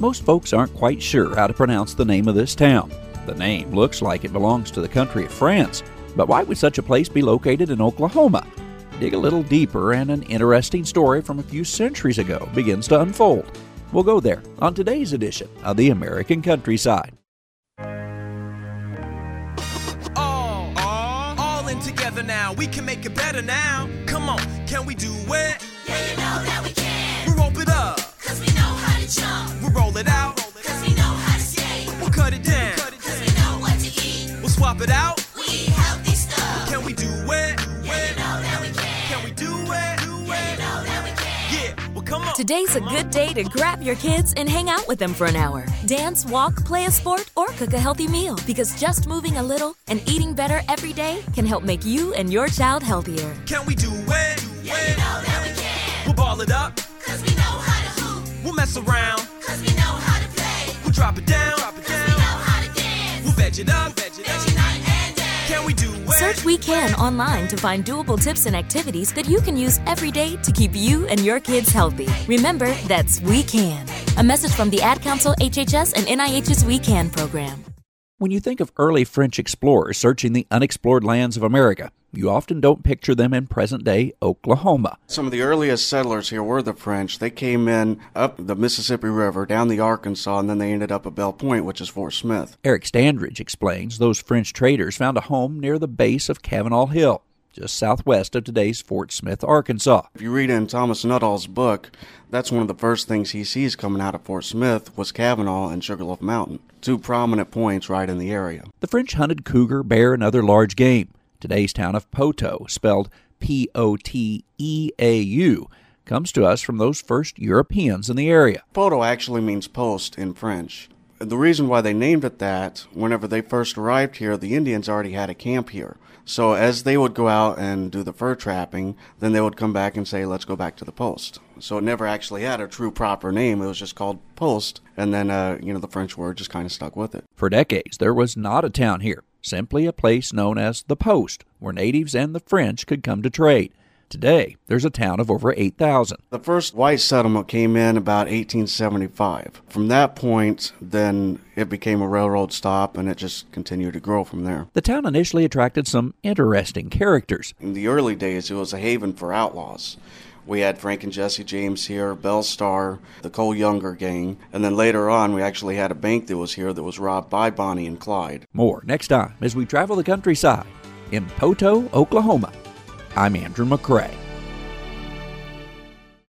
Most folks aren't quite sure how to pronounce the name of this town. The name looks like it belongs to the country of France, but why would such a place be located in Oklahoma? Dig a little deeper and an interesting story from a few centuries ago begins to unfold. We'll go there on today's edition of the American Countryside. All in together now, we can make it better now. Come on, can we do it? Yeah, you know that we can. We'll rope it up, cause we know how to jump. we'll roll it out, Cause we know how to skate. we'll cut it down, Cause we know what to eat. we'll swap it out. We eat healthy stuff. Can we do it? Yeah, you know that we can. Can we do it? Yeah, you know that we can. Yeah, well come on. Today's a good day to grab your kids and hang out with them for an hour. Dance, walk, play a sport, or cook a healthy meal. Because just moving a little and eating better every day can help make you and your child healthier. Can we do it? Yeah, you know that we can. We'll ball it up, Cause we know how to hoop. we'll mess around, Cause we know how to play. we'll drop it down, Cause we know how to dance. we'll veg it up. Veggie night and day. Can we do it? Search We Can online to find doable tips and activities that you can use every day to keep you and your kids healthy. Remember, that's We Can. A message from the Ad Council, HHS, and NIH's We Can program. When you think of early French explorers searching the unexplored lands of America, you often don't picture them in present-day Oklahoma. Some of the earliest settlers here were the French. They came in up the Mississippi River, down the Arkansas, and then they ended up at Belle Point, which is Fort Smith. Eric Standridge explains those French traders found a home near the base of Kavanaugh Hill, just southwest of today's Fort Smith, Arkansas. If you read in Thomas Nuttall's book, that's one of the first things he sees coming out of Fort Smith was Kavanaugh and Sugarloaf Mountain, two prominent points right in the area. The French hunted cougar, bear, and other large game. Today's town of Poteau, spelled P-O-T-E-A-U, comes to us from those first Europeans in the area. Poto actually means post in French. The reason why they named it that, whenever they first arrived here, the Indians already had a camp here. So as they would go out and do the fur trapping, then they would come back and say, let's go back to the post. So it never actually had a true proper name. It was just called post. And then, the French word just kind of stuck with it. For decades, there was not a town here, simply a place known as the Post, where natives and the French could come to trade. Today, there's a town of over 8,000. The first white settlement came in about 1875. From that point, then it became a railroad stop, and it just continued to grow from there. The town initially attracted some interesting characters. In the early days, it was a haven for outlaws. We had Frank and Jesse James here, Belle Starr, the Cole Younger gang, and then later on we actually had a bank that was here that was robbed by Bonnie and Clyde. More next time as we travel the countryside in Poteau, Oklahoma. I'm Andrew McCrae.